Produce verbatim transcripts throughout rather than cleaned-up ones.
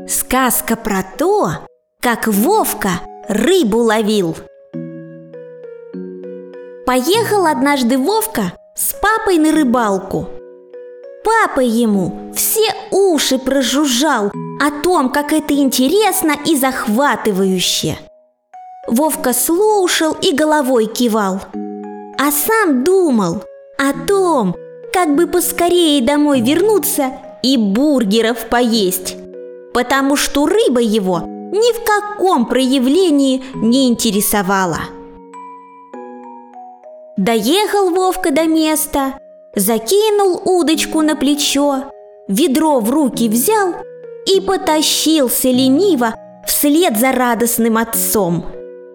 Сказка про то, как Вовка рыбу ловил. Поехал однажды Вовка с папой на рыбалку. Папа ему все уши прожужжал о том, как это интересно и захватывающе. Вовка слушал и головой кивал, а сам думал о том, как бы поскорее домой вернуться и бургеров поесть, потому что рыба его ни в каком проявлении не интересовала. Доехал Вовка до места, закинул удочку на плечо, ведро в руки взял и потащился лениво вслед за радостным отцом.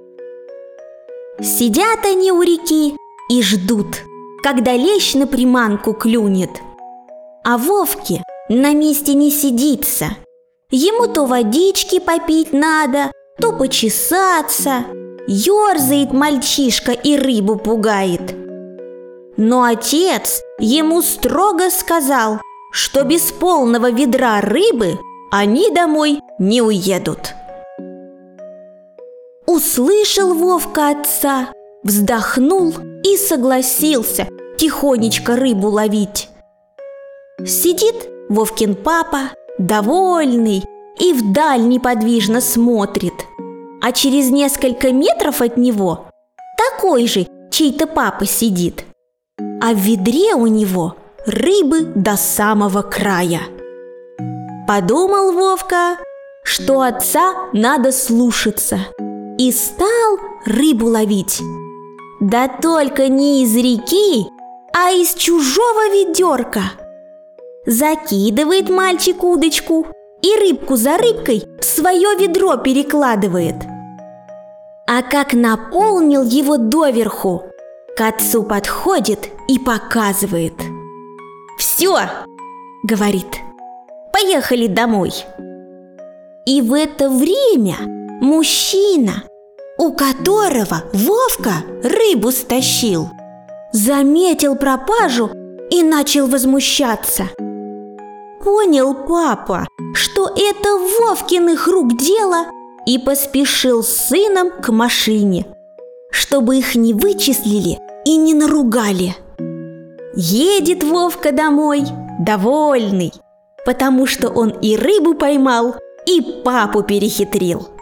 Сидят они у реки и ждут, когда лещ на приманку клюнет. А Вовке на месте не сидится. Ему то водички попить надо, то почесаться. Ёрзает мальчишка и рыбу пугает. Но отец ему строго сказал, что без полного ведра рыбы они домой не уедут. Услышал Вовка отца, вздохнул и согласился тихонечко рыбу ловить. Сидит Вовкин папа, довольный, и вдаль неподвижно смотрит. А через несколько метров от него такой же чей-то папа сидит. А в ведре у него рыбы до самого края. Подумал Вовка, что отца надо слушаться, и стал рыбу ловить. Да только не из реки, а из чужого ведерка. Закидывает мальчик удочку и рыбку за рыбкой в свое ведро перекладывает. А как наполнил его доверху, к отцу подходит и показывает. «Все!» — говорит, «поехали домой!» И в это время мужчина, у которого Вовка рыбу стащил, заметил пропажу и начал возмущаться. Понял папа, что это Вовкиных рук дело, и поспешил с сыном к машине, чтобы их не вычислили и не наругали. Едет Вовка домой довольный, потому что он и рыбу поймал, и папу перехитрил.